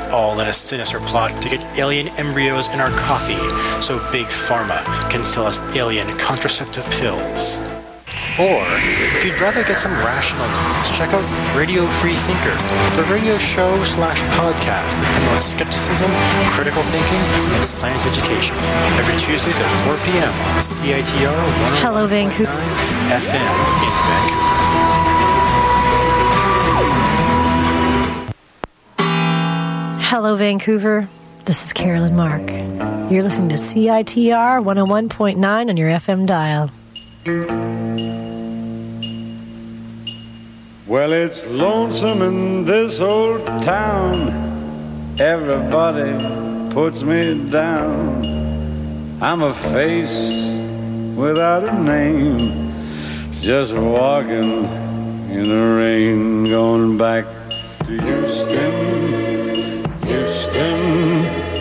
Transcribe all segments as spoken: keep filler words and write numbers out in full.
all in a sinister plot to get alien embryos in our coffee so Big Pharma can sell us alien contraceptive pills. Or, if you'd rather get some rational news, check out Radio Free Thinker, the radio show slash podcast that promotes skepticism, critical thinking, and science education. Every Tuesdays at four p.m. on C I T R one oh one Hello, Vancouver. F M in Vancouver. Hello, Vancouver. This is Carolyn Mark. You're listening to C I T R one oh one point nine on your F M dial. Well, it's lonesome in this old town. Everybody puts me down. I'm a face without a name, just walking in the rain, going back to Houston, Houston,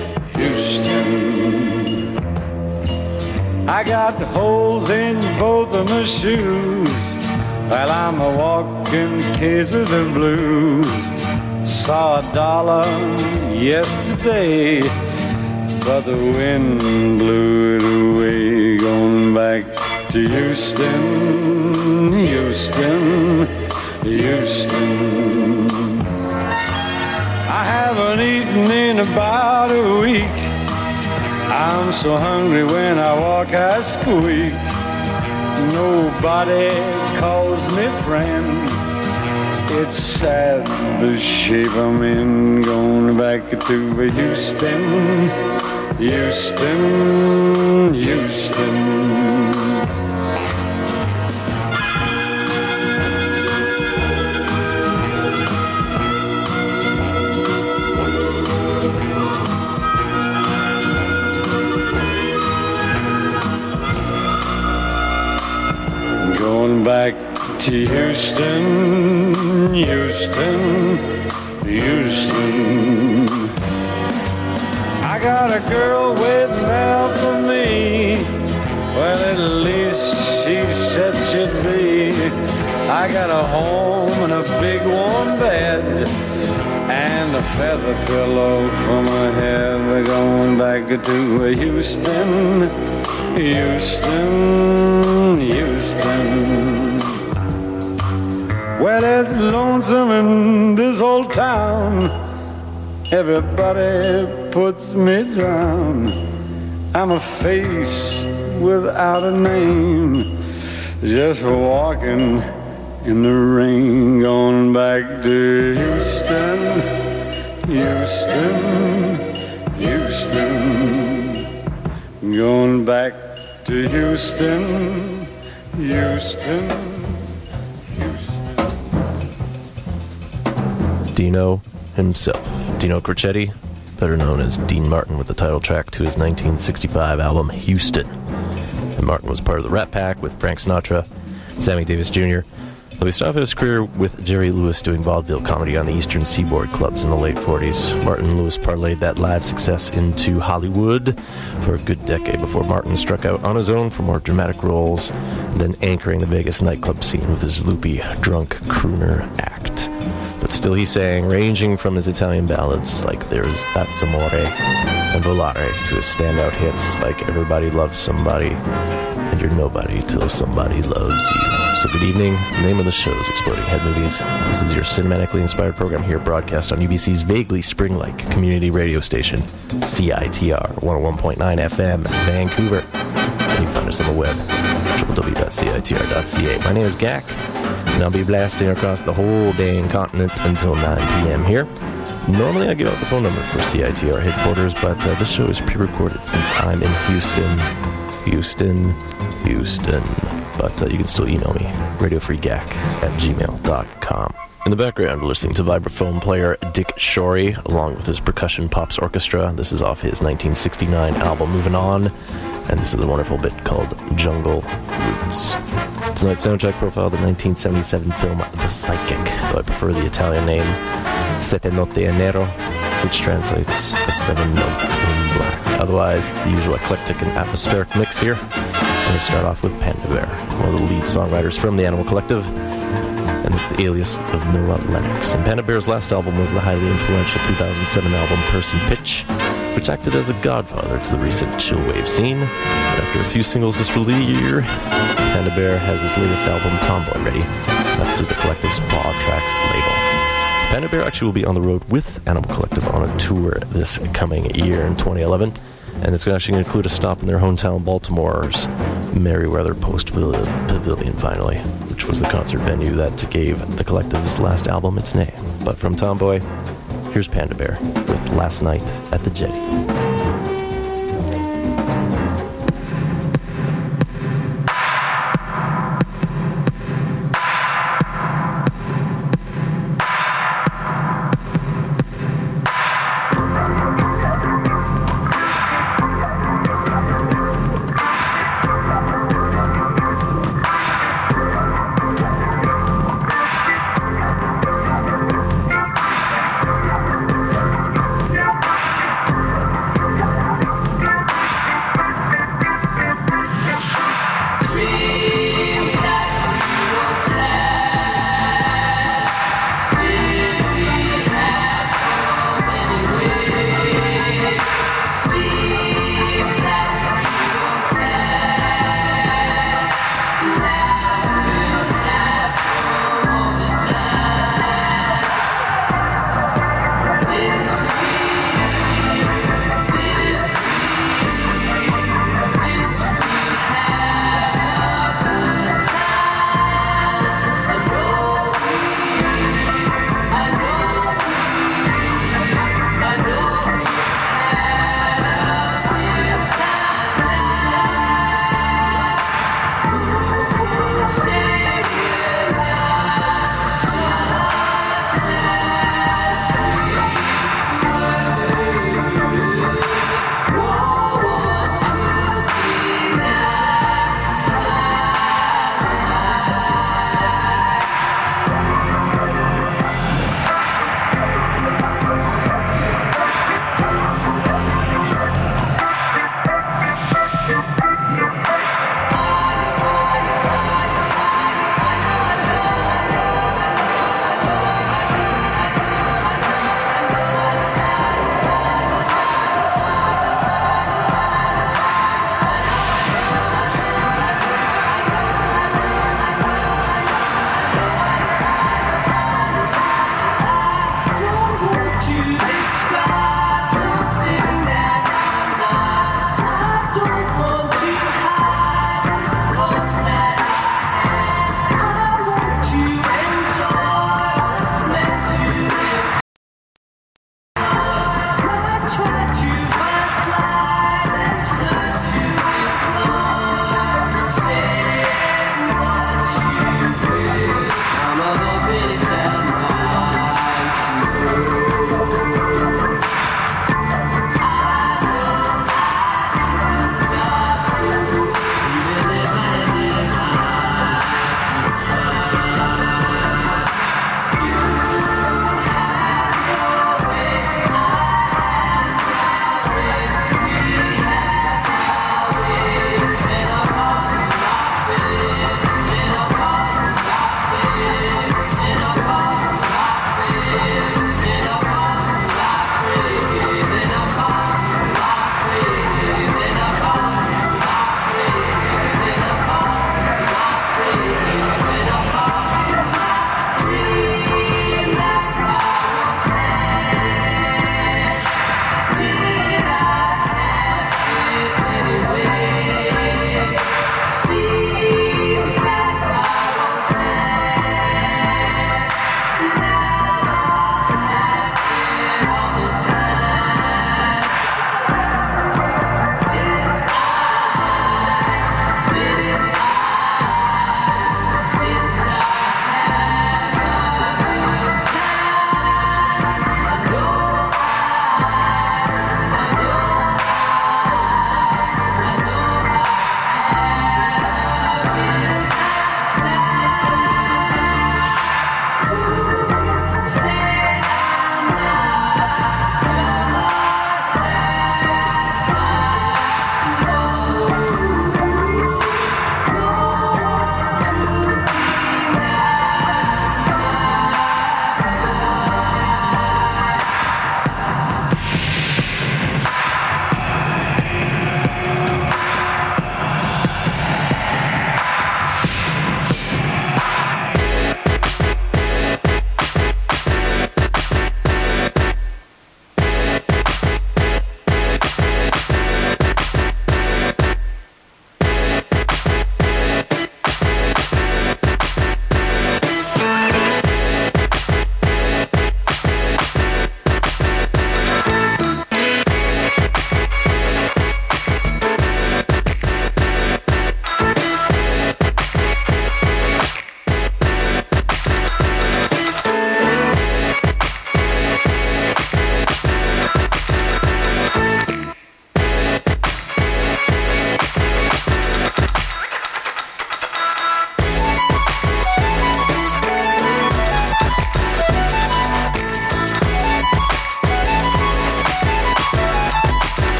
Houston. I got holes in both of my shoes, while I'm a walking case of the blues. Saw a dollar yesterday, but the wind blew it away. Going back to Houston, Houston, Houston. I haven't eaten in about a week. I'm so hungry when I walk I squeak. Nobody calls me friend. It's sad the shape I'm in. Going back to Houston, Houston, Houston. Going back to Houston, Houston, Houston. I got a girl waiting out for me. Well, at least she said she'd be. I got a home and a big warm bed and a feather pillow for my head. We're going back to Houston, Houston, Houston. Well, it's lonesome in this old town. Everybody puts me down. I'm a face without a name, just walking in the rain. Going back to Houston, Houston, Houston. Going back to Houston, Houston, Houston. Dino himself, Dino Crocetti, better known as Dean Martin, with the title track to his nineteen sixty-five album Houston. And Martin was part of the Rat Pack with Frank Sinatra, Sammy Davis Junior Though he started his career with Jerry Lewis doing vaudeville comedy on the Eastern Seaboard clubs in the late forties. Martin and Lewis parlayed that live success into Hollywood for a good decade before Martin struck out on his own for more dramatic roles, then anchoring the Vegas nightclub scene with his loopy, drunk crooner act. But still he sang, ranging from his Italian ballads like There's That's Amore and Volare to his standout hits like Everybody Loves Somebody and You're Nobody Till Somebody Loves You. So good evening. The name of the show is Exploding Head Movies. This is your cinematically inspired program here, broadcast on U B C's vaguely spring-like community radio station, C I T R one oh one point nine F M, Vancouver. And you can find us on the web, w w w dot c i t r dot c a. My name is Gak, and I'll be blasting across the whole dang continent until nine p.m. here. Normally I give out the phone number for C I T R headquarters, but uh, this show is pre-recorded since I'm in Houston, Houston, Houston. But uh, you can still email me, radiofreegak at gmail dot com. In the background, we're listening to vibraphone player Dick Shorey, along with his percussion pops orchestra. This is off his nineteen sixty-nine album Moving On, and this is a wonderful bit called Jungle Roots. Tonight's soundtrack profile, the nineteen seventy-seven film The Psychic, though I prefer the Italian name Sette Notte e Nero, which translates Seven Notes in Black. Otherwise, it's the usual eclectic and atmospheric mix here. And we start off with Panda Bear, one of the lead songwriters from the Animal Collective. and it's the alias of Noah Lennox. And Panda Bear's last album was the highly influential two thousand seven album Person Pitch, which acted as a godfather to the recent chillwave scene. But after a few singles this year, Panda Bear has his latest album, Tomboy, ready. That's through the Collective's Paw Tracks label. Panda Bear actually will be on the road with Animal Collective on a tour this coming year in twenty eleven, and it's actually going to include a stop in their hometown Baltimore's Merriweather Post Pavilion, finally, which was the concert venue that gave the Collective's last album its name. But from Tomboy, here's Panda Bear with Last Night at the Jetty.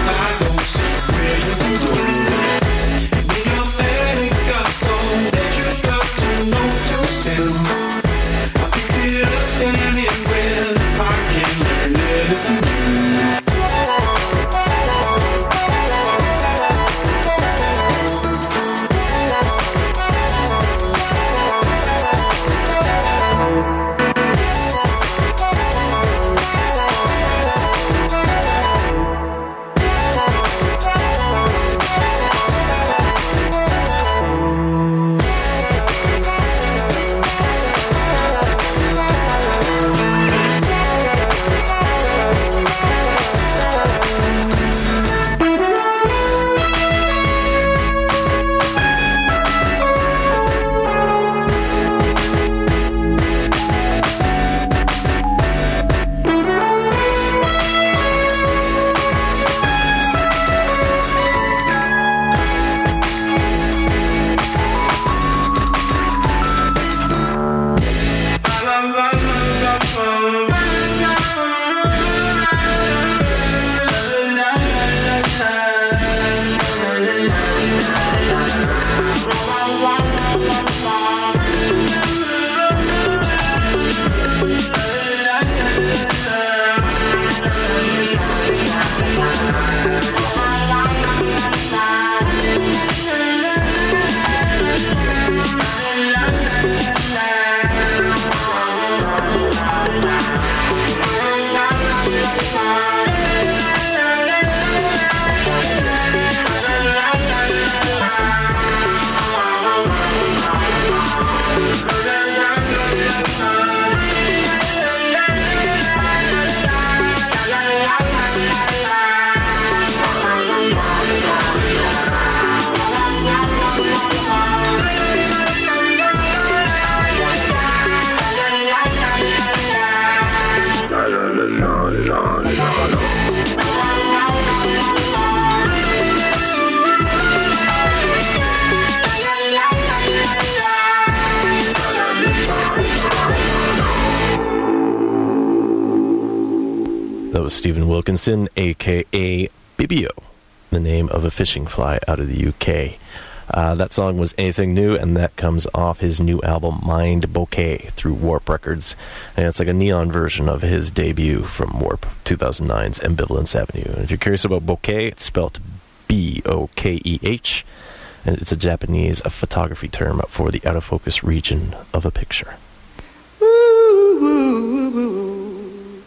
That was Stephen Wilkinson, a k a. Bibio, the name of a fishing fly out of the U K. Uh, that song was Anything New, and that comes off his new album, Mind Bouquet, through Warp Records. And it's like a neon version of his debut from Warp, two thousand nine's Ambivalence Avenue. And if you're curious about bouquet, it's spelled B O K E H, and it's a Japanese a photography term for the out-of-focus region of a picture. Ooh, ooh, ooh, ooh.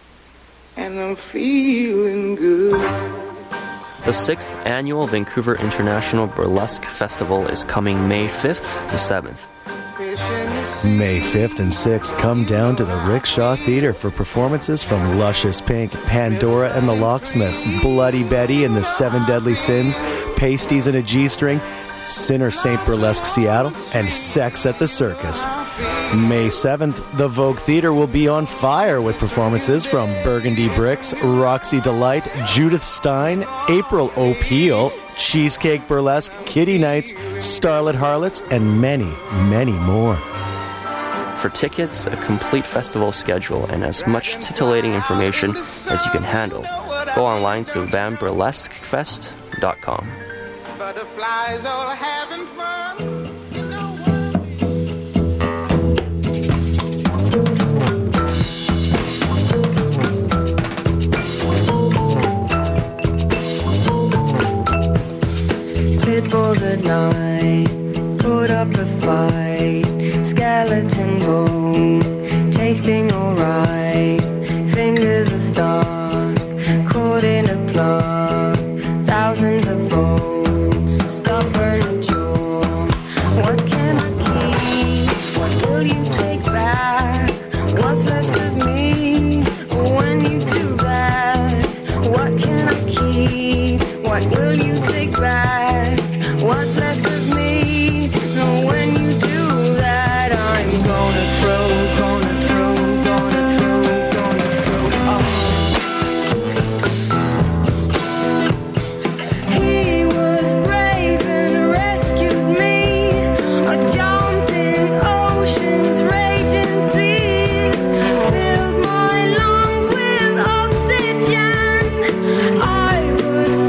And I'm feeling good. The sixth Annual Vancouver International Burlesque Festival is coming May fifth to seventh. May fifth and sixth, come down to the Rickshaw Theatre for performances from Luscious Pink, Pandora and the Locksmiths, Bloody Betty and the Seven Deadly Sins, Pasties and a G-String, Sinner Saint Burlesque Seattle, and Sex at the Circus. May seventh, the Vogue Theatre will be on fire with performances from Burgundy Bricks, Roxy Delight, Judith Stein, April O'Peel, Cheesecake Burlesque, Kitty Nights, Starlet Harlots, and many, many more. For tickets, a complete festival schedule, and as much titillating information as you can handle, go online to van burlesque fest dot com. Butterflies all having fun. Pit bulls at night, put up a fight, skeleton bone, tasting alright, fingers are stuck, caught in a plug, thousands of volts, stubborn and jaw. What can I keep? What will you take back? What's left of me when you do that? What can I keep? What will you take back? What's left of me when you do that? I'm gonna throw, gonna throw, gonna throw, gonna throw it all. He was brave and rescued me. I jumped in oceans, raging seas, filled my lungs with oxygen. I was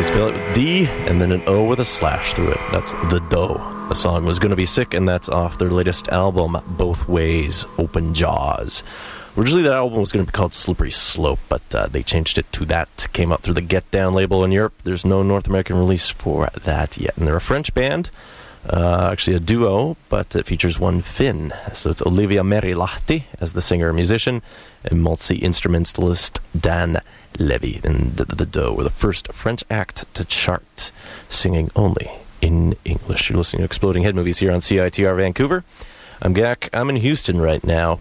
spell it with D and then an O with a slash through it. That's The Dough. The song was Gonna Be Sick, and that's off their latest album, Both Ways, Open Jaws. Originally, that album was going to be called Slippery Slope, but uh, they changed it to that. Came out through the Get Down label in Europe. There's no North American release for that yet. And they're a French band, uh, actually a duo, but it features one Finn. So it's Olivia Merilahti as the singer and musician, and multi-instrumentalist Dan Levy. And the, the Dough were the first French act to chart, singing only in English. You're listening to Exploding Head Movies here on C I T R Vancouver. I'm Gak. I'm in Houston right now.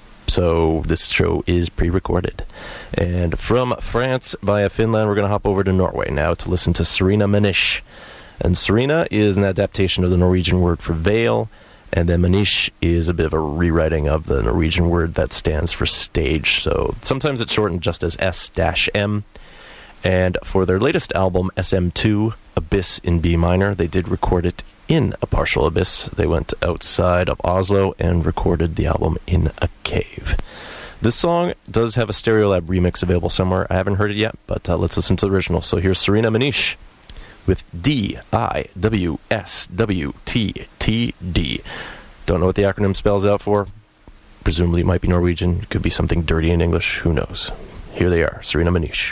So this show is pre-recorded. And from France via Finland, we're going to hop over to Norway now to listen to Serena Manish. And Serena is an adaptation of the Norwegian word for veil, and then Manish is a bit of a rewriting of the Norwegian word that stands for stage. So sometimes it's shortened just as S M. And for their latest album, S M two, Abyss in B minor, they did record it in a partial abyss. They went outside of Oslo and recorded the album in a cave. This song does have a Stereolab remix available somewhere. I haven't heard it yet, but uh, let's listen to the original. So here's Serena Manish with D I W S W T T D. Don't know what the acronym spells out for. Presumably it might be Norwegian. It could be something dirty in English. Who knows? Here they are, Serena Manish.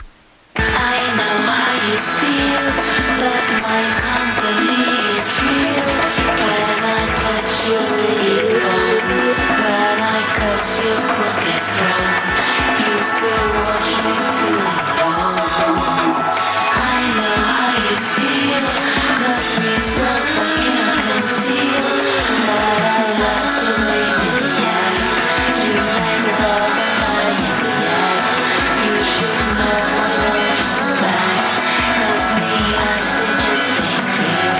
I know how you feel, that my company is real. When I touch your little bone, when I cuss your crooked throne, you still watch me feeling alone. I know how you feel, cause myself I can't conceal that I lost you late in the act. You make love and I react. You should know my love's the fact, cause me eyes they just ain't real.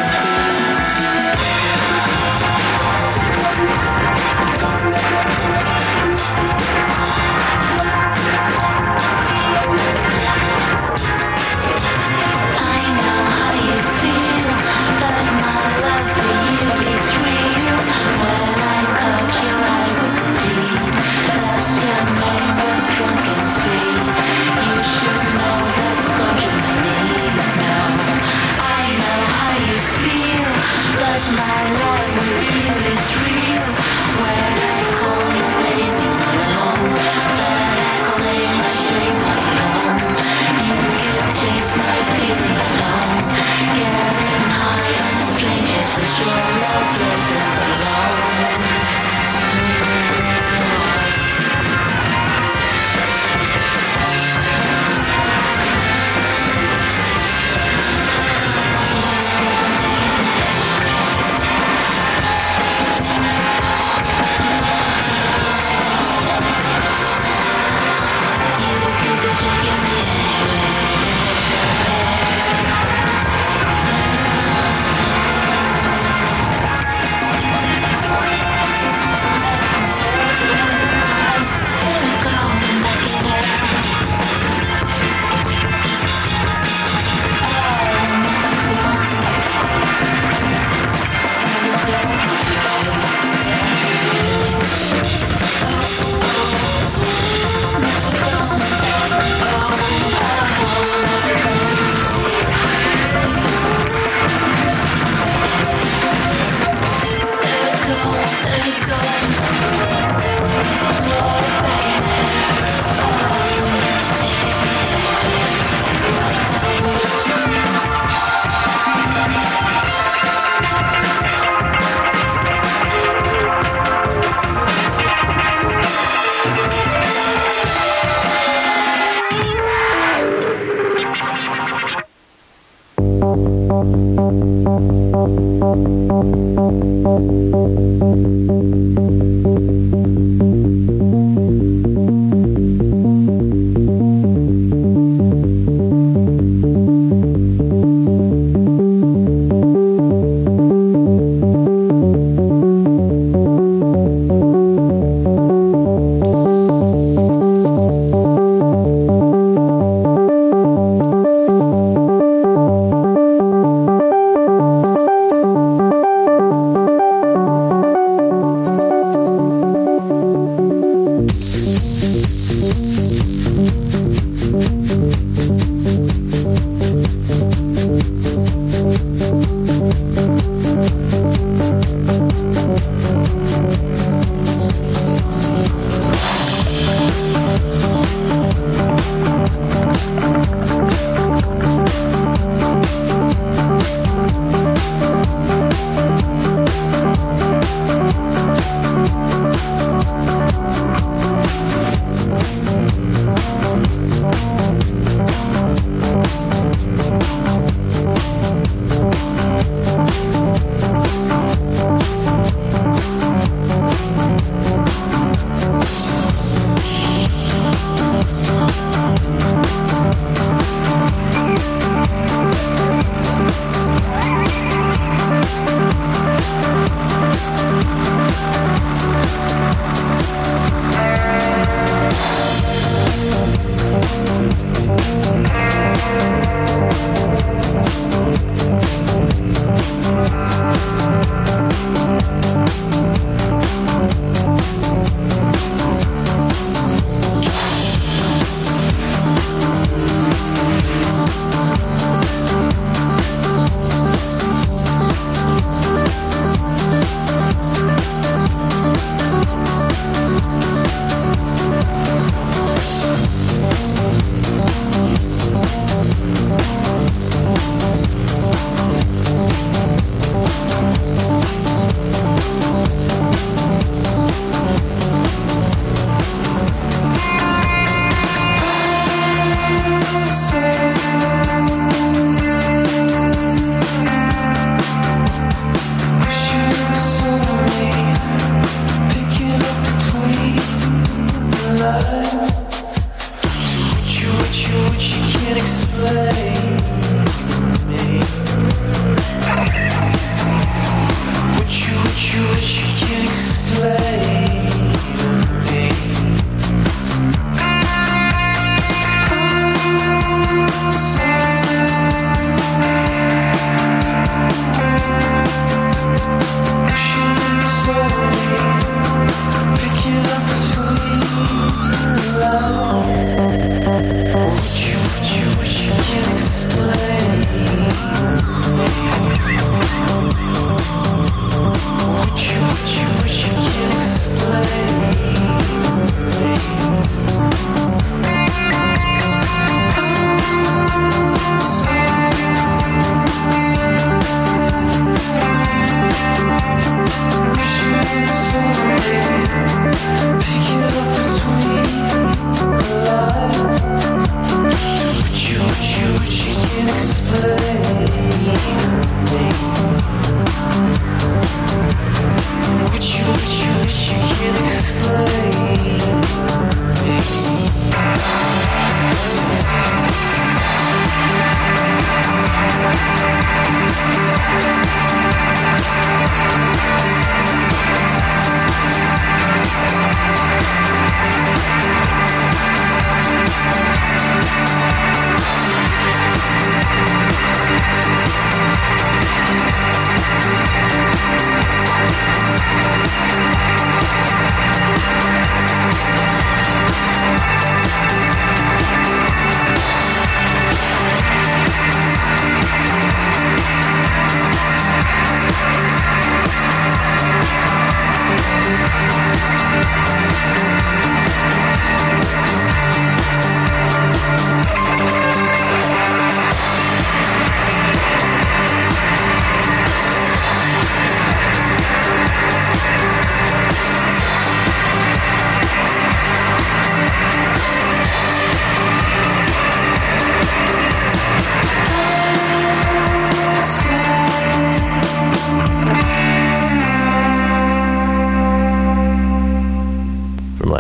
I know how you feel, that my love for you is real. When I caught your eye with a deed, that's your name of drunken seed. You should know that scorching my knees now. I know how you feel, that my love with you is real. When I call your name in alone, that I claim my shame alone. You can taste my feeling alone. Getting high on the strangest is your love blessing alone. You can be taking me anywhere.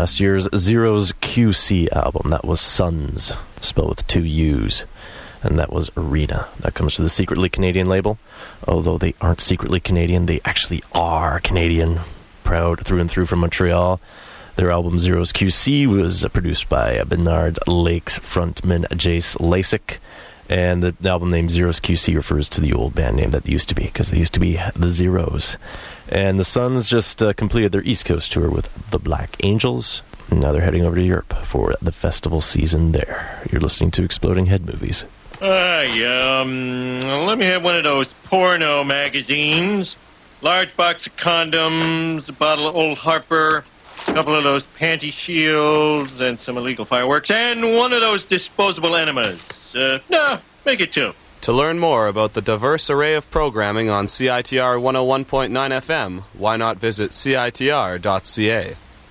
last year's Zeros Q C album. That was Suns, spelled with two U's. And that was Arena. That comes to the secretly Canadian label. Although they aren't secretly Canadian, they actually are Canadian. Proud through and through from Montreal. Their album Zeros Q C was uh, produced by uh, Bernard Lake's frontman Jace Lasik. And the, the album name Zeros Q C refers to the old band name that they used to be, because they used to be the Zeros. And the Suns just uh, completed their East Coast tour with the Black Angels. And now they're heading over to Europe for the festival season there. You're listening to Exploding Head Movies. Hi, um, let me have one of those porno magazines. Large box of condoms, a bottle of Old Harper, a couple of those panty shields, and some illegal fireworks, and one of those disposable enemas. Uh, no, make it two. To learn more about the diverse array of programming on C I T R one oh one point nine F M, why not visit C I T R dot C A.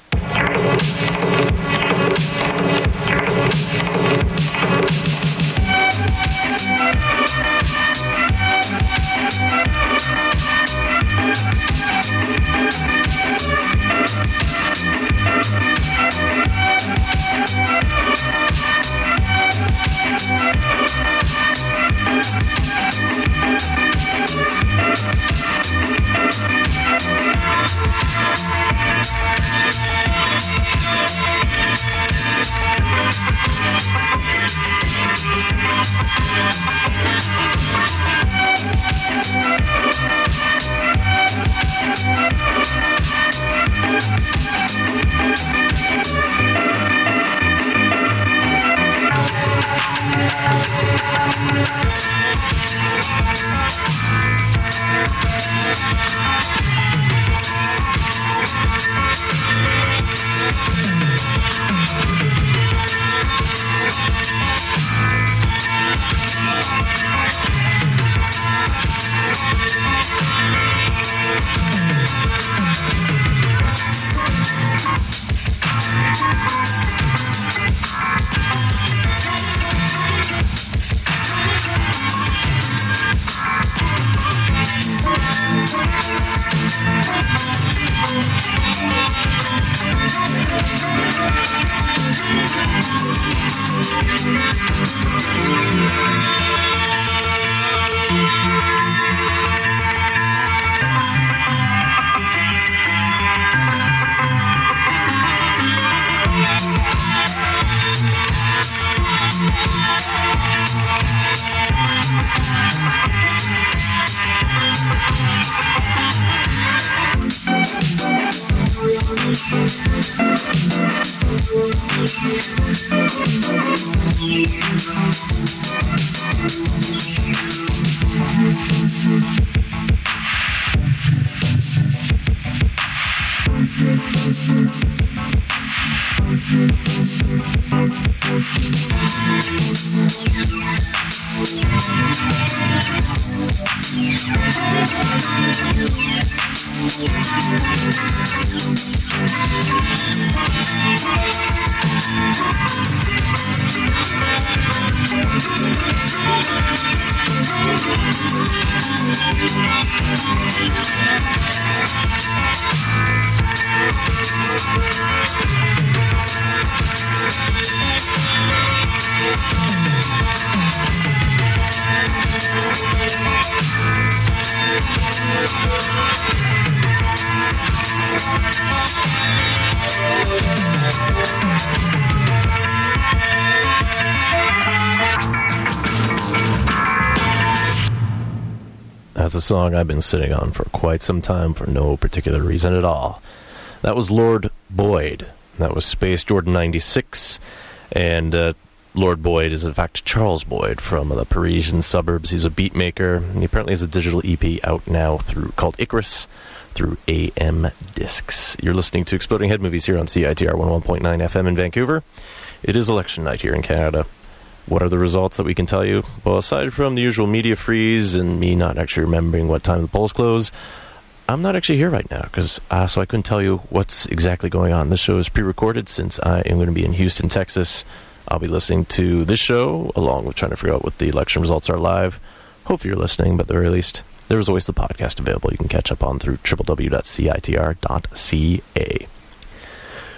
That's a song I've been sitting on for quite some time for no particular reason at all. That was Lord Boyd. That was Space Jordan ninety-six. And uh, Lord Boyd is, in fact, Charles Boyd from the Parisian suburbs. He's a beat maker. And he apparently has a digital E P out now through called Icarus through A M Discs. You're listening to Exploding Head Movies here on C I T R one oh one point nine F M in Vancouver. It is election night here in Canada. What are the results that we can tell you? Well, aside from the usual media freeze and me not actually remembering what time the polls close, I'm not actually here right now, because uh, so I couldn't tell you what's exactly going on. This show is pre-recorded since I am going to be in Houston, Texas. I'll be listening to this show along with trying to figure out what the election results are live. Hopefully you're listening, but at the very least, there's always the podcast available you can catch up on through w w w dot c i t r dot c a.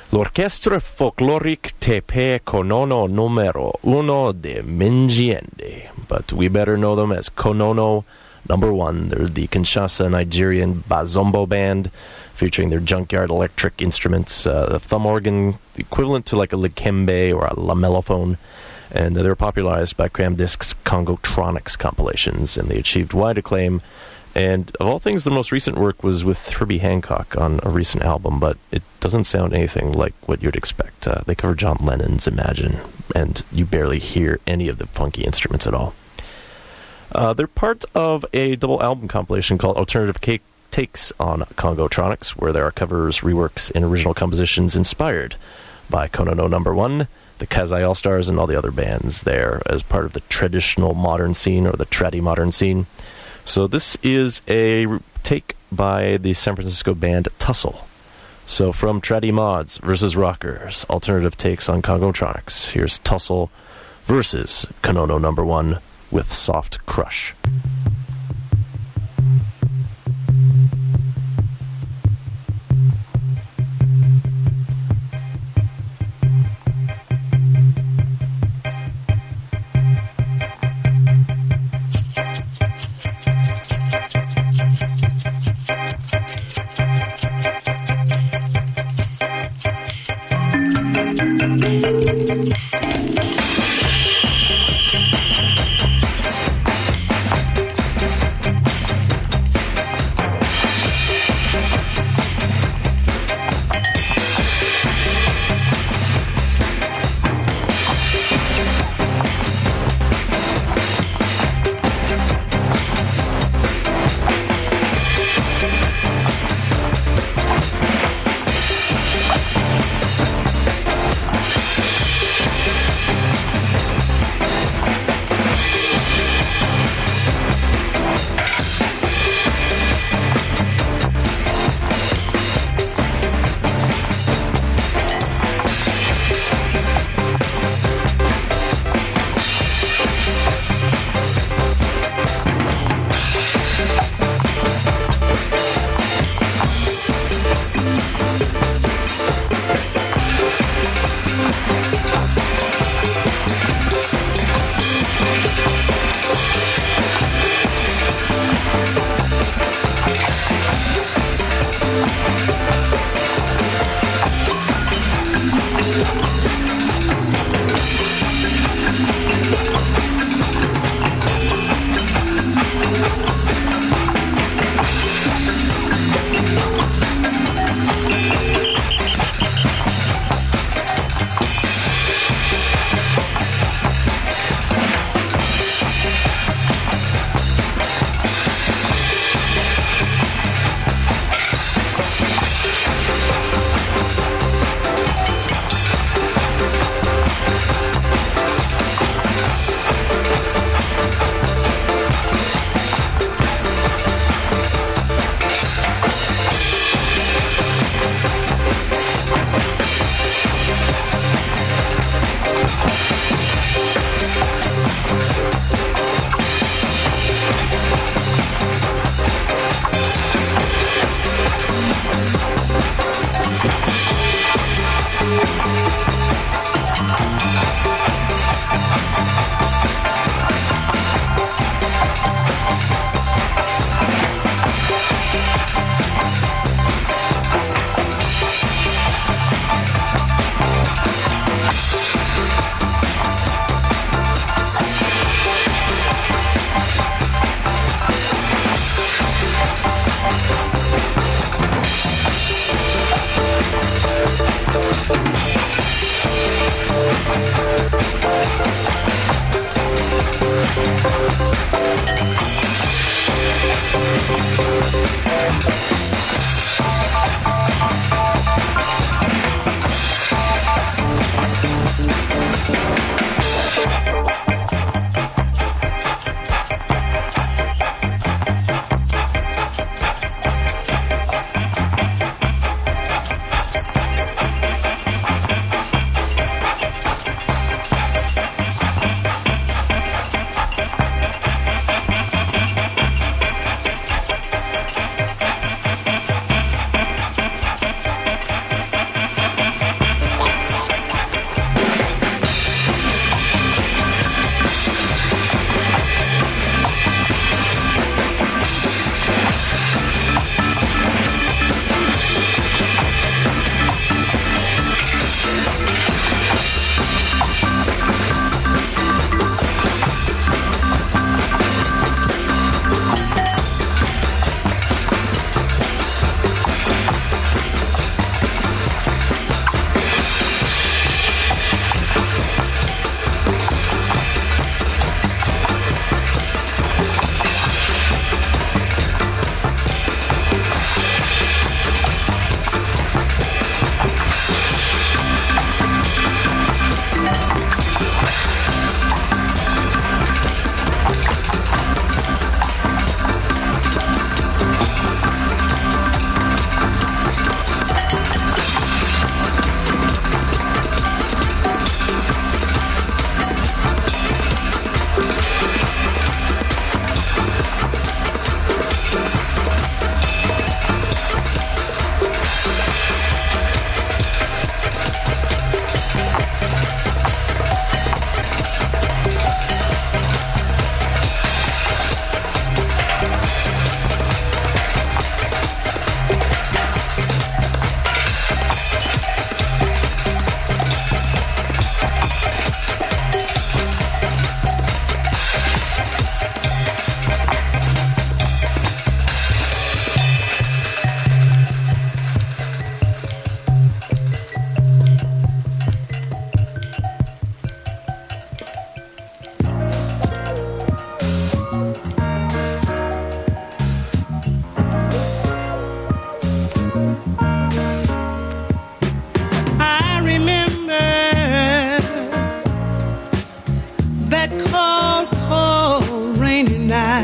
L'Orchestra Folklorique Tepe Konono Numero Uno de Minjiende, but we better know them as Konono Number One. They're the Kinshasa Nigerian Bazombo band, featuring their junkyard electric instruments, uh, the thumb organ, equivalent to like a likembe or a lamellophone, and uh, they were popularized by Cram Disc's Congotronics compilations, and they achieved wide acclaim. And of all things, the most recent work was with Herbie Hancock on a recent album, but it doesn't sound anything like what you'd expect. Uh, they cover John Lennon's Imagine, and you barely hear any of the funky instruments at all. Uh, they're part of a double album compilation called Alternative Cake Takes on Congotronics, where there are covers, reworks, and original compositions inspired by Konono Number One, the Kazai All-Stars, and all the other bands there as part of the traditional modern scene, or the tradi modern scene. So this is a take by the San Francisco band Tussle. So from Tradi Mods versus Rockers, alternative takes on Congotronics. Here's Tussle versus Konono Number One with Soft Crush. Thank you.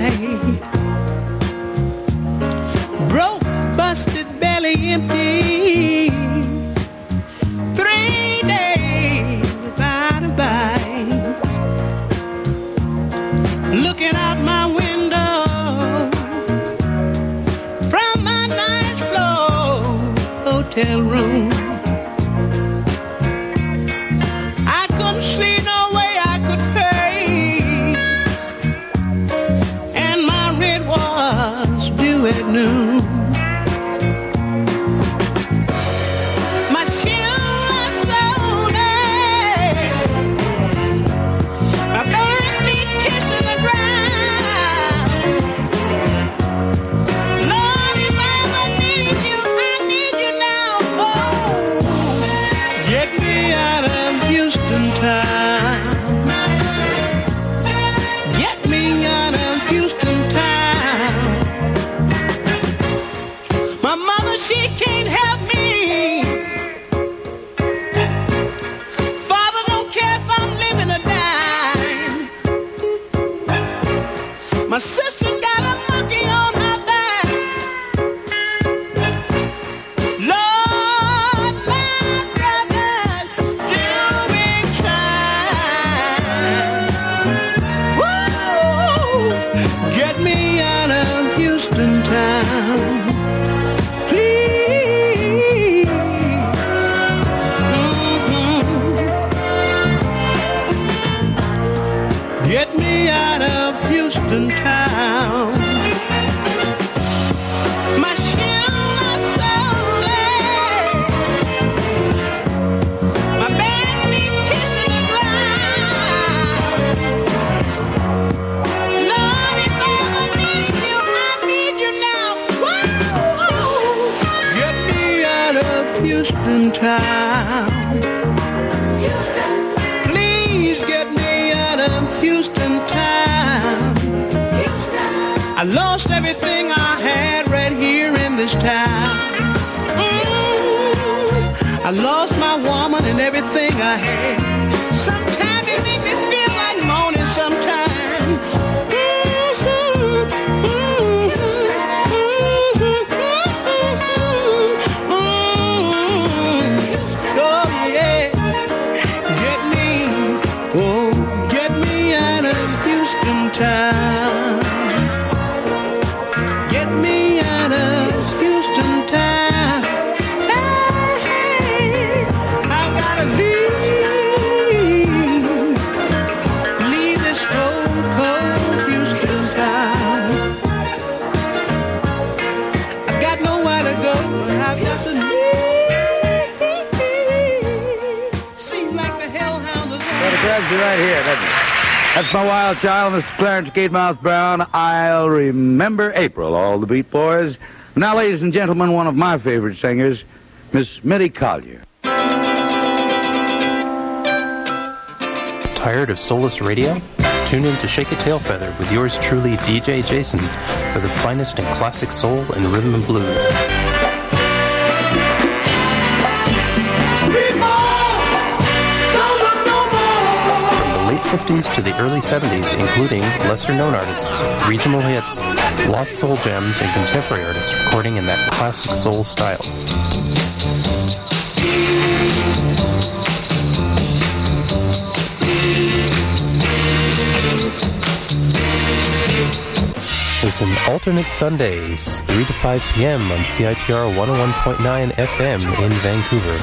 Broke, busted, belly empty. Three days without a bite. Looking out my window from my ninth floor hotel room. I couldn't see no way I could pay, and my rent was due at noon. My shoes are stolen, my bare feet kissing the ground. Lord, if I ever need you, I need you now. Oh, get me out of Houston town. Get me out of Houston town. My mother, she can't help me. Father don't care if I'm living or dying. My sister's got a monkey on her back. Lord, my brother's doing time. Woo! Get me out of Houston town, please. Mhm. Get me out of Houston town. My shoes are stolen, my bare feet kissing the ground. Lord, if I ever needed you, I need you now. Woo! Get me out of Houston town. Please get me out of Houston town. I lost everything I had right here in this town. Mm, I lost my woman and everything I had. Sometimes it makes me feel like moaning sometimes. Oh yeah, get me, oh get me out of Houston town. Get me out of Houston town. Hey, I've gotta leave, leave this cold, cold Houston town. I've got nowhere to go, but I've got to leave. Seems like the hellhound is Well, it grabs you right here, doesn't it? That's my wild child, Mister Clarence Gatemouth Brown. I'll remember April, all the Beat Boys. Now, ladies and gentlemen, one of my favorite singers, Miss Mitty Collier. Tired of soulless radio? Tune in to Shake a Tail Feather with yours truly, D J Jason, for the finest in classic soul and rhythm and blues. From the late fifties to the early seventies, including lesser-known artists, regional hits, lost soul gems, and contemporary artists recording in that classic soul style. Listen alternate Sundays, three to five p.m. on C I T R one oh one point nine F M in Vancouver.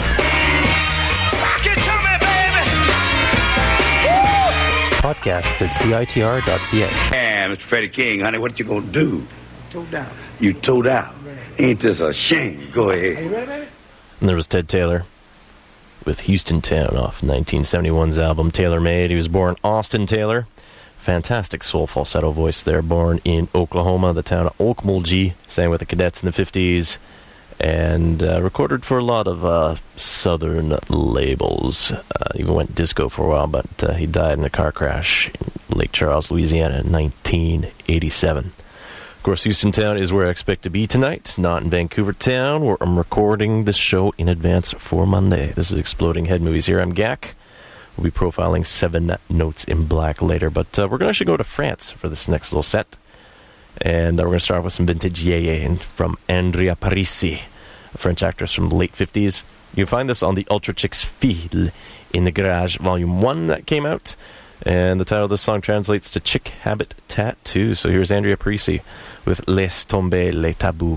Podcast at C I T R dot C A. Yeah, Mister Freddie King, honey, what you gonna do? Toed out. You toed out. Ain't this a shame? Go ahead. Are you ready, baby? And there was Ted Taylor with Houston Town off nineteen seventy-one's album Taylor Made. He was born Austin Taylor. Fantastic soul falsetto voice there. Born in Oklahoma, the town of Okmulgee. Sang with the Cadets in the fifties. And uh, recorded for a lot of uh, southern labels. Uh, even went disco for a while, but uh, he died in a car crash in Lake Charles, Louisiana in nineteen eighty-seven. Of course, Houston Town is where I expect to be tonight, not in Vancouver Town, where I'm recording this show in advance for Monday. This is Exploding Head Movies here. I'm Gak. We'll be profiling Seven Notes in Black later, but uh, we're going to actually go to France for this next little set. And uh, we're going to start off with some vintage Yeye from Andrea Parisi, a French actress from the late fifties. You can find this on the Ultra Chicks Fil in the Garage Volume one that came out. And the title of this song translates to Chick Habit Tattoo. So here's Andrea Parisi with Laisse tomber les tabous.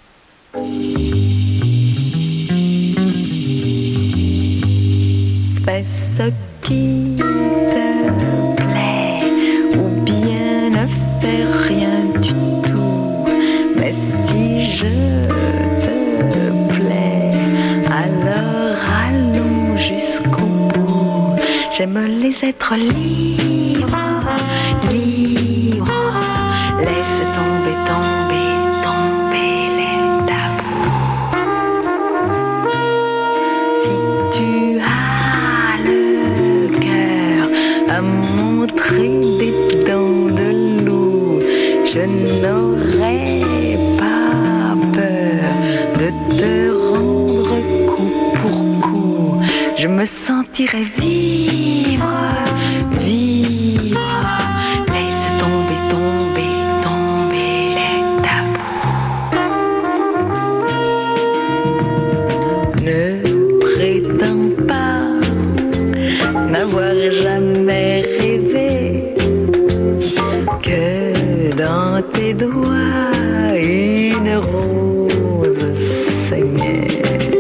Fais ce qui te plaît, ou bien ne fais rien du tout. Mais si je te plais, alors allons jusqu'au bout. J'aime les êtres libres, libres. Laisse tomber, tomber, tomber les tabous. Si tu as le cœur à montrer des dents de loup, je n'aurai pas peur de te rendre coup pour coup. Je me sentirai vivre, vivre. Laisse tomber, tomber, tomber les tabous. Ne prétends pas n'avoir jamais rêvé que dans tes doigts une rose saignait.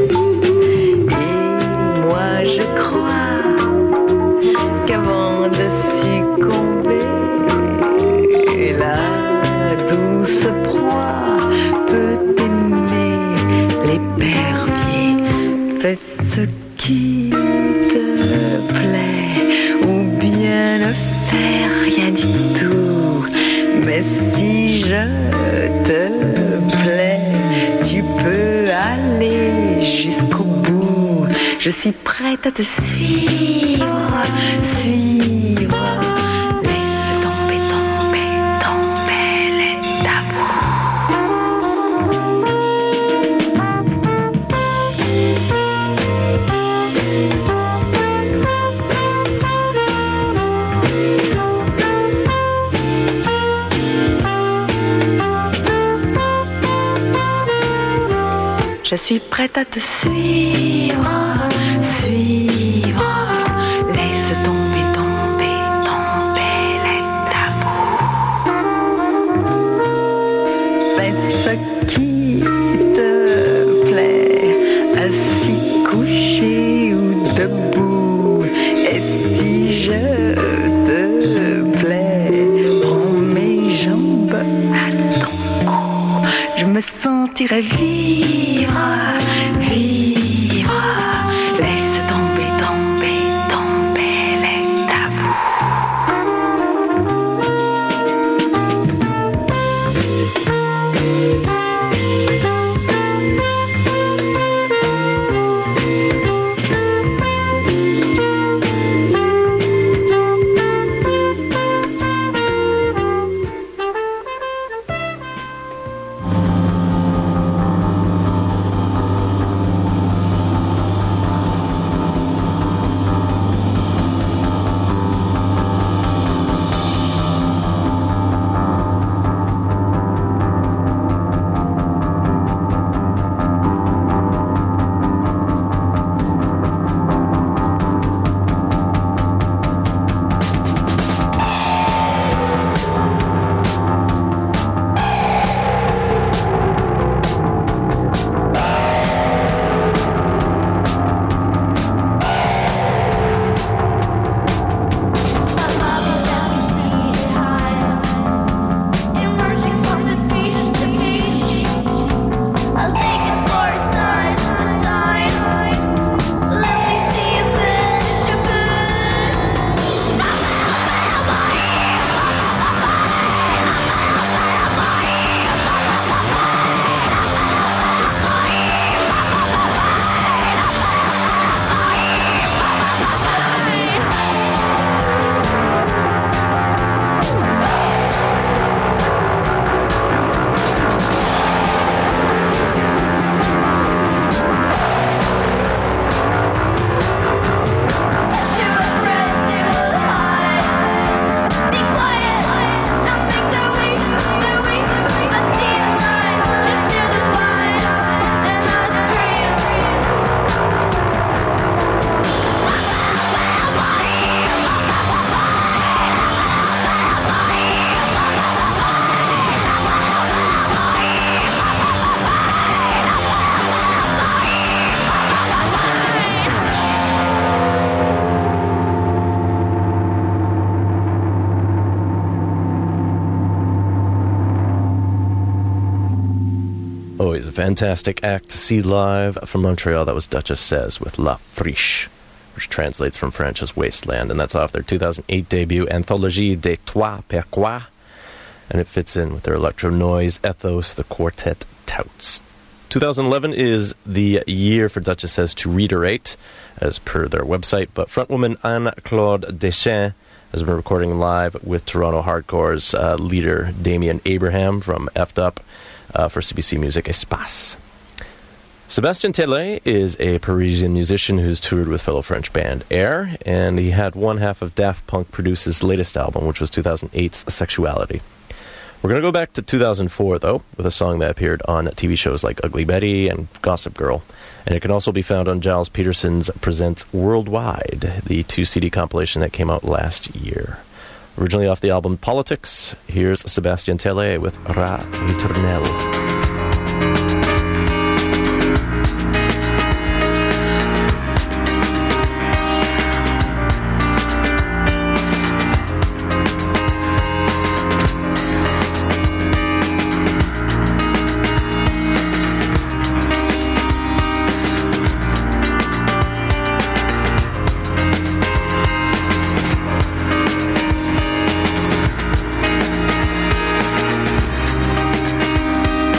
Et moi je crois qu'avant de succomber, la douce proie peut aimer l'épervier. Fais ce qui te plaît, ou bien ne fais rien du tout. Mais si je te plais, tu peux aller jusqu'au bout. Je suis prête à te suivre, suivre. Laisse tomber, tomber, tomber les Je suis prête à te suivre, suivre. Laisse tomber, tomber, tomber les tabous. Fais ce qui te plaît, assis, couché ou debout. Et si je te plais, prends mes jambes à ton cou. Je me sentirai vivre, vivre. Laisse tomber, tomber, tomber les tabous. Always a fantastic act to see live from Montreal. That was Duchess Says with La Friche, which translates from French as Wasteland, and that's off their two thousand eight debut, Anthologie des Trois Perquois, and it fits in with their electro noise ethos the quartet touts. two thousand eleven is the year for Duchess Says to reiterate, as per their website, but frontwoman Anne-Claude Deschamps has been recording live with Toronto Hardcore's uh, leader Damien Abraham from F'd Up uh, for C B C Music Espace. Sébastien Tellier is a Parisian musician who's toured with fellow French band Air, and he had one half of Daft Punk produce his latest album, which was two thousand eight's Sexuality. We're going to go back to two thousand four, though, with a song that appeared on T V shows like Ugly Betty and Gossip Girl. And it can also be found on Giles Peterson's Presents Worldwide, the two C D compilation that came out last year. Originally off the album Politics, here's Sébastien Tellier with Rat Éternel. Thank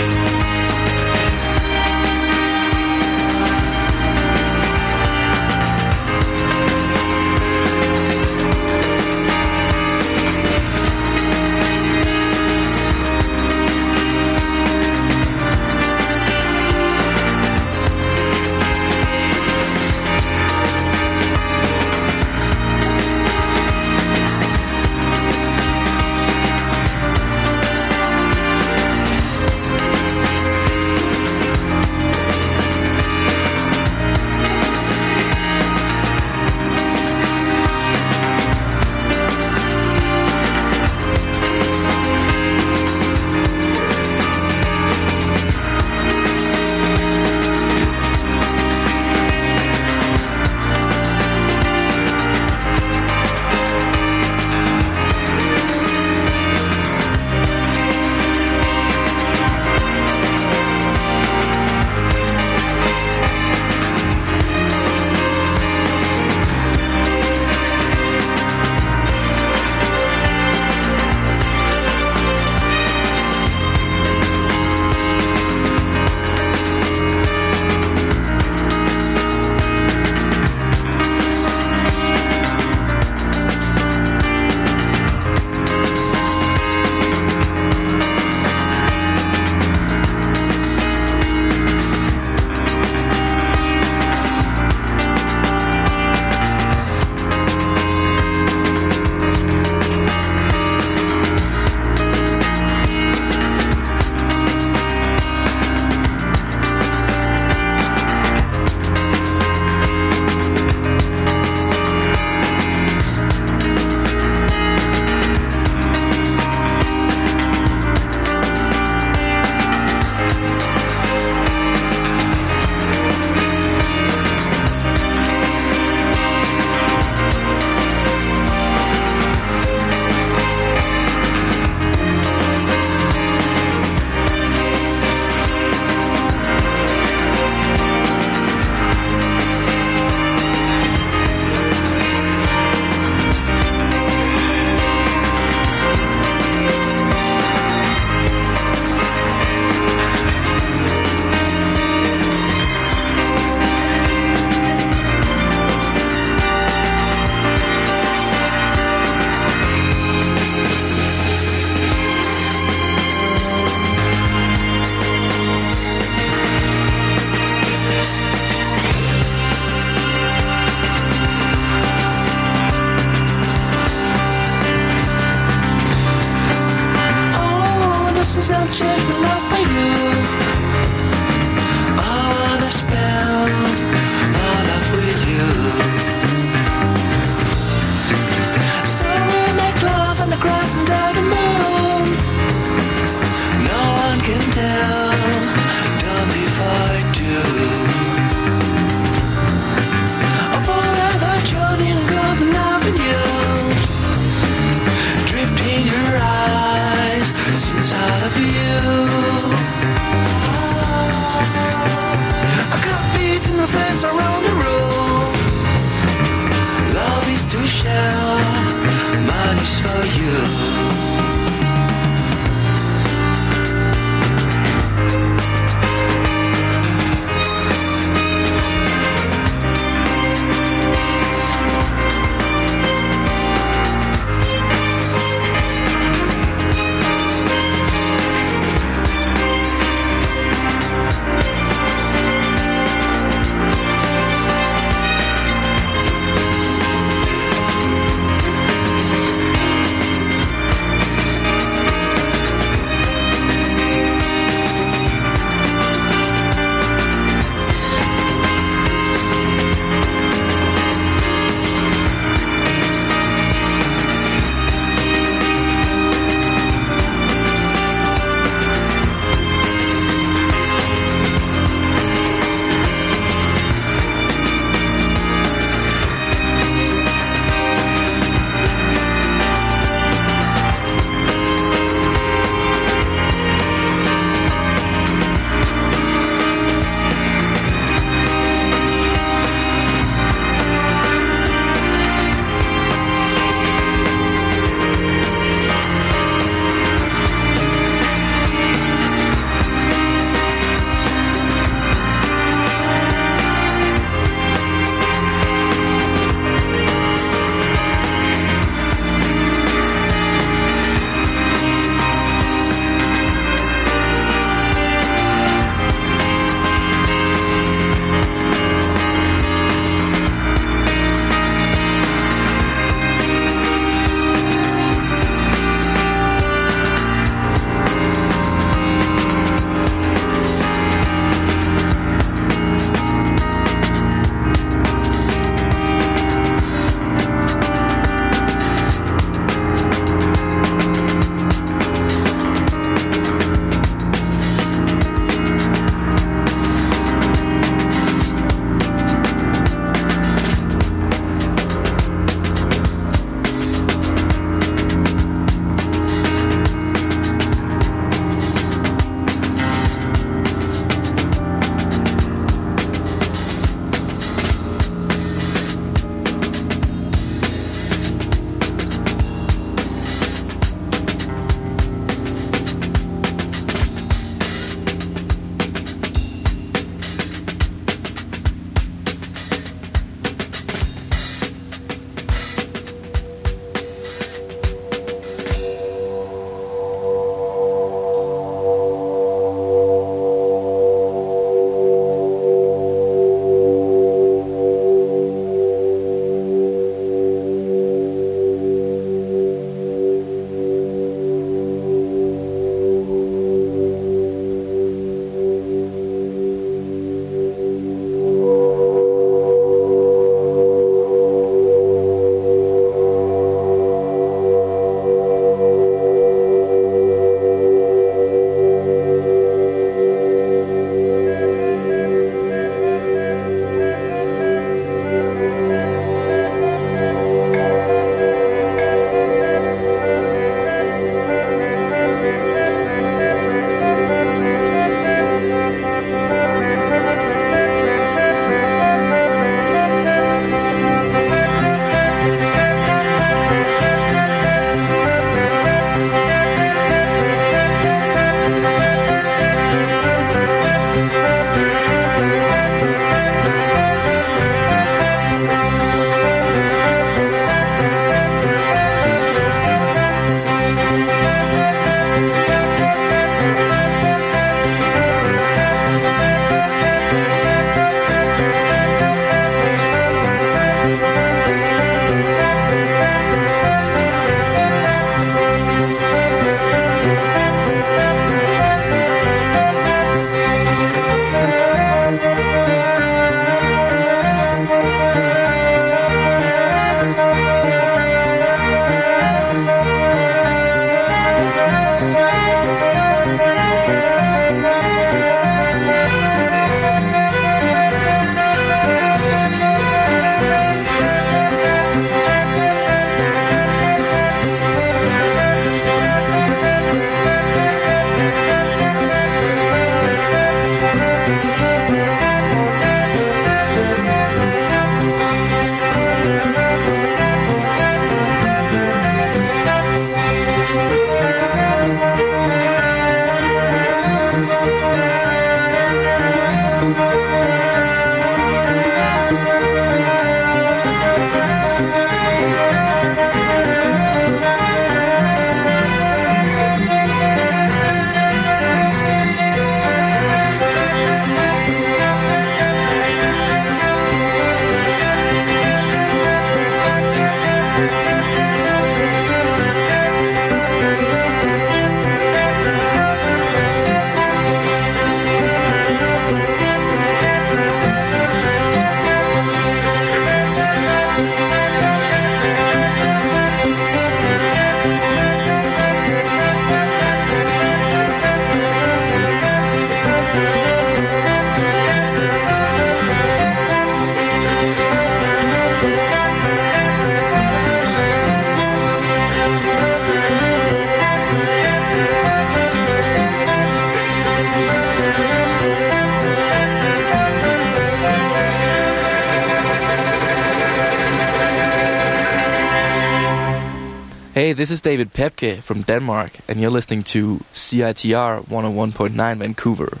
this is David Pepke from Denmark, and you're listening to C I T R one oh one point nine Vancouver.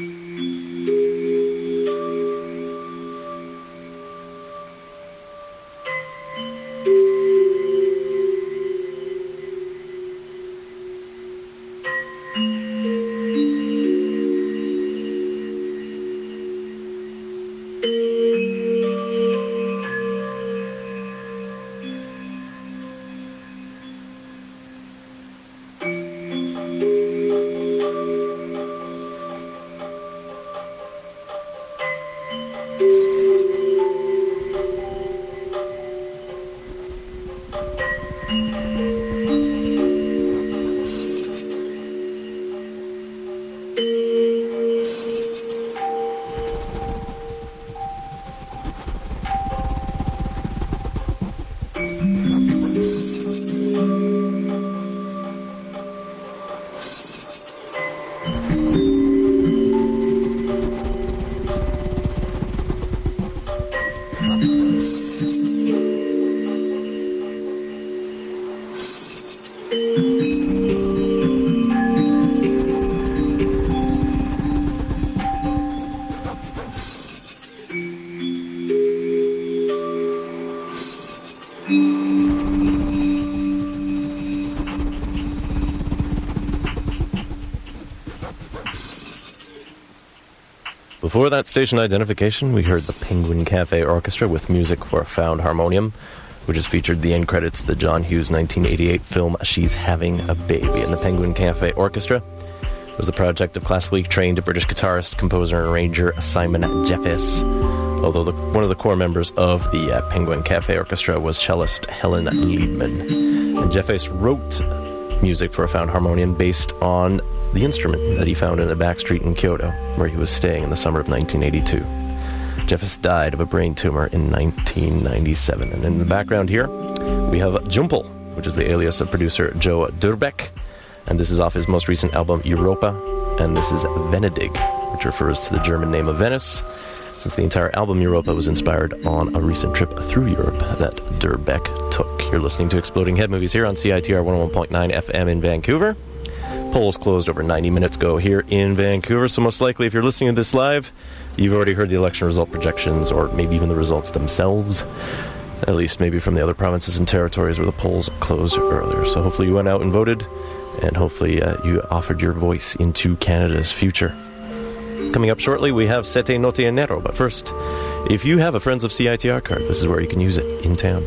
Before that station identification, we heard the Penguin Cafe Orchestra with music for a found harmonium, which has featured the end credits to the John Hughes nineteen eighty-eight film She's Having a Baby. And the Penguin Cafe Orchestra was the project of classically trained British guitarist, composer, and arranger Simon Jeffes, although the, one of the core members of the uh, Penguin Cafe Orchestra was cellist Helen Liedman. And Jeffes wrote music for a found harmonium based on the instrument that he found in a back street in Kyoto, where he was staying in the summer of nineteen eighty-two. Jeffes died of a brain tumor in nineteen ninety-seven. And in the background here, we have Jumpel, which is the alias of producer Joe Durbeck. And this is off his most recent album, Europa. And this is Venedig, which refers to the German name of Venice, since the entire album Europa was inspired on a recent trip through Europe that Durbeck took. You're listening to Exploding Head Movies here on C I T R one oh one point nine F M in Vancouver. Polls closed over ninety minutes ago here in Vancouver, so most likely if you're listening to this live, you've already heard the election result projections, or maybe even the results themselves, at least maybe from the other provinces and territories where the polls closed earlier. So hopefully you went out and voted, and hopefully uh, you offered your voice into Canada's future. Coming up shortly, we have Sete Note Nero, but first, if you have a Friends of C I T R card, this is where you can use it in town.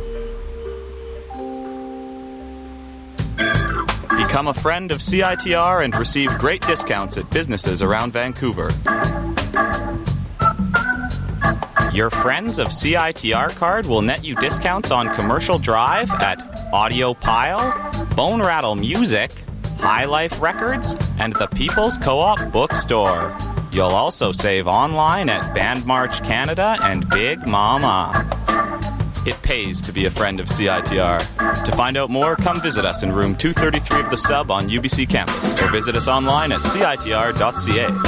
Become a friend of C I T R and receive great discounts at businesses around Vancouver. Your Friends of C I T R card will net you discounts on Commercial Drive at Audio Pile, Bone Rattle Music, High Life Records, and the People's Co-op Bookstore. You'll also save online at Band March Canada and Big Mama. It pays to be a friend of C I T R. To find out more, come visit us in room two thirty-three of the Sub on U B C campus, or visit us online at C I T R dot C A.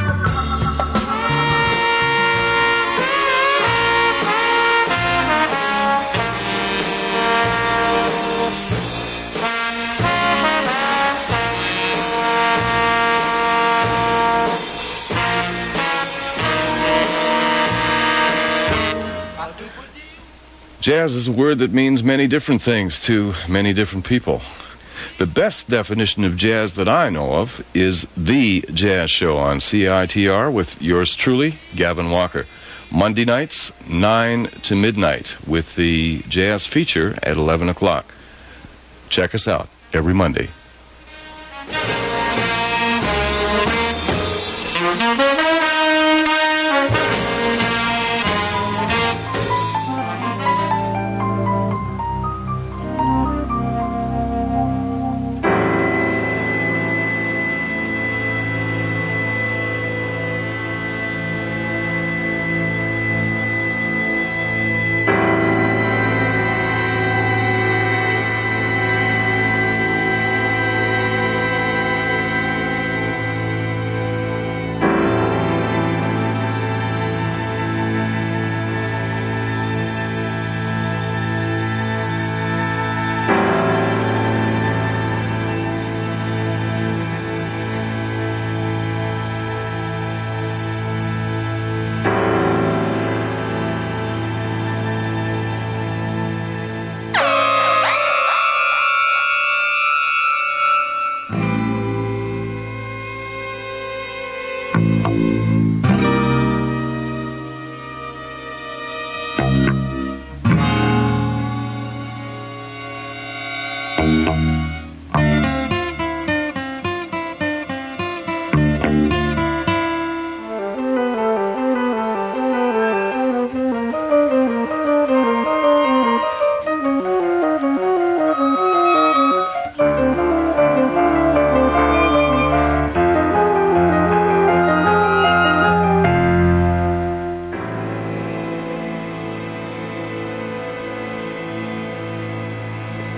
Jazz is a word that means many different things to many different people. The best definition of jazz that I know of is The Jazz Show on C I T R with yours truly, Gavin Walker. Monday nights, nine to midnight, with the jazz feature at eleven o'clock. Check us out every Monday.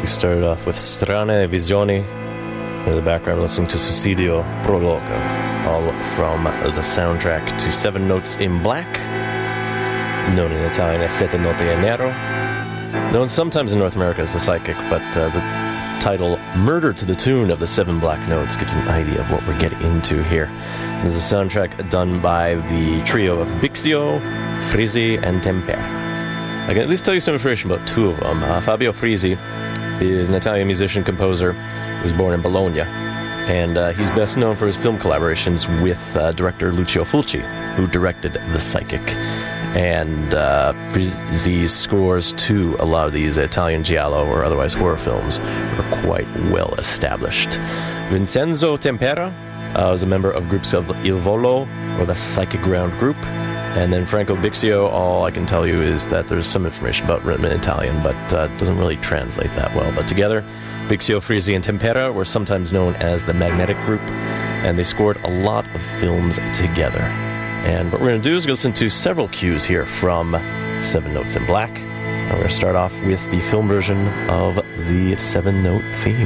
started off with Strane Visioni. In the background, listening to Suicidio Prologo, all from the soundtrack to Seven Notes in Black, known in Italian as Sette Note in Nero, known sometimes in North America as The Psychic, but uh, the title Murder to the Tune of the Seven Black Notes gives an idea of what we're getting into here. This is a soundtrack done by the trio of Bixio, Frisi, and Tempera. I can at least tell you some information about two of them. Uh, Fabio Frisi is an Italian musician, composer. He was born in Bologna, and uh, he's best known for his film collaborations with uh, director Lucio Fulci, who directed The Psychic. And uh, Frisi's scores to a lot of these Italian giallo or otherwise horror films are quite well established. Vincenzo Tempera uh, was a member of groups of Il Volo, or the Psychic Ground Group. And then Franco Bixio, all I can tell you is that there's some information about written in Italian, but uh, it doesn't really translate that well. But together, Bixio, Frisi, and Tempera were sometimes known as the Magnetic Group, and they scored a lot of films together. And what we're going to do is listen to several cues here from Seven Notes in Black. And we're going to start off with the film version of the Seven Note theme.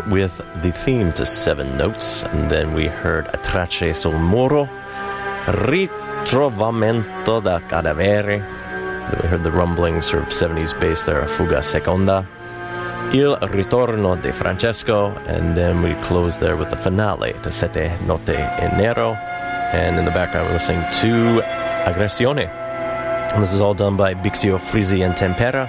with the theme to Seven Notes, and then we heard Atrace sul muro, Ritrovamento da cadavere. Then we heard the rumbling sort of seventies bass there, Fuga Seconda, Il ritorno di Francesco, and then we closed there with the finale to Sette Notte in Nero, and in the background we're listening to Aggressione. And this is all done by Bixio Frisi and Tempera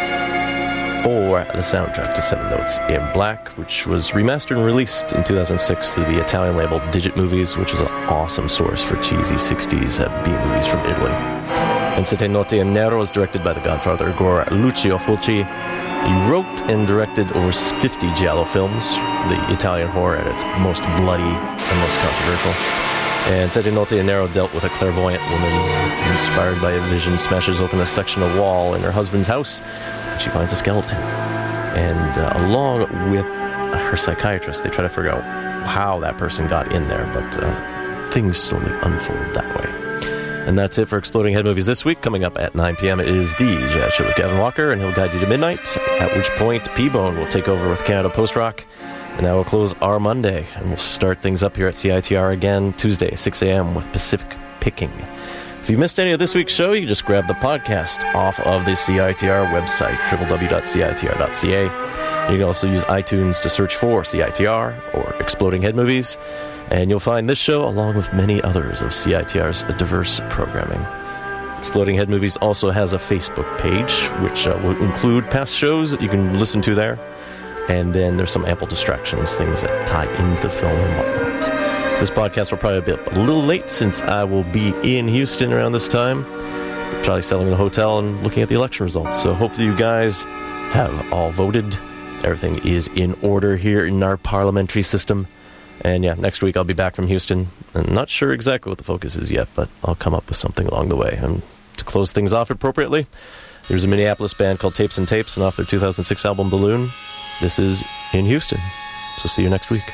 for the soundtrack to Seven Notes in Black, which was remastered and released in two thousand six through the Italian label Digit Movies, which is an awesome source for cheesy sixties uh, B-movies from Italy. And Sette Notte in Nero was directed by the Godfather Igor Lucio Fulci. He wrote and directed over fifty giallo films, the Italian horror at its most bloody and most controversial. And Sette Notte in Nero dealt with a clairvoyant woman who, inspired by a vision, smashes open a section of wall in her husband's house, and she finds a skeleton. And uh, along with her psychiatrist, they try to figure out how that person got in there, but uh, things slowly unfold that way. And that's it for Exploding Head Movies this week. Coming up at nine p.m. it is the Jazz Show with Gavin Walker, and he'll guide you to midnight, at which point P-Bone will take over with Canada Post Rock. And that will close our Monday, and we'll start things up here at C I T R again Tuesday, six a.m. with Pacific Picking. If you missed any of this week's show, you just grab the podcast off of the C I T R website, w w w dot c i t r dot c a. You can also use iTunes to search for C I T R or Exploding Head Movies, and you'll find this show along with many others of C I T R's diverse programming. Exploding Head Movies also has a Facebook page, which uh, will include past shows that you can listen to there. And then there's some ample distractions, things that tie into the film and whatnot. This podcast will probably be a little late since I will be in Houston around this time, probably settling in a hotel and looking at the election results. So hopefully you guys have all voted. Everything is in order here in our parliamentary system. And yeah, next week I'll be back from Houston. I'm not sure exactly what the focus is yet, but I'll come up with something along the way. And to close things off appropriately, there's a Minneapolis band called Tapes and Tapes, and off their two thousand six album Balloon, this is in Houston. So see you next week.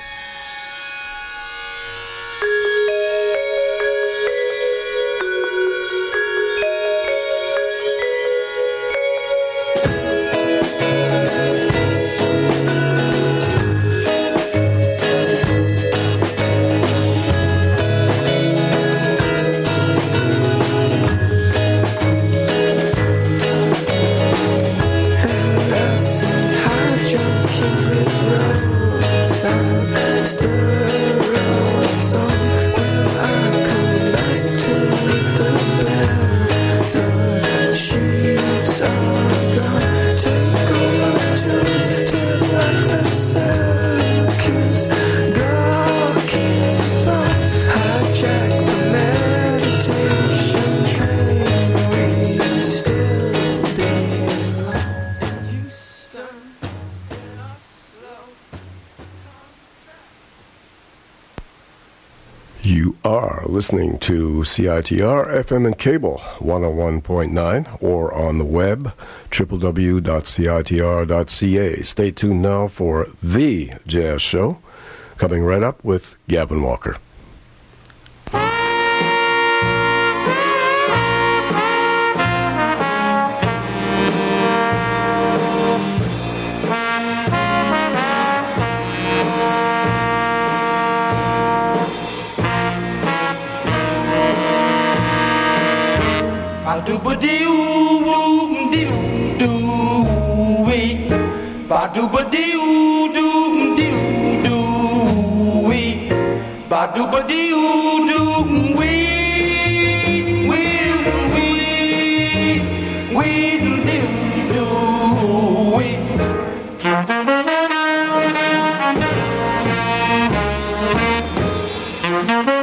Listening to C I T R F M and cable one oh one point nine or on the web w w w dot c i t r dot c a. Stay tuned now for The Jazz Show, coming right up with Gavin Walker. Thank you.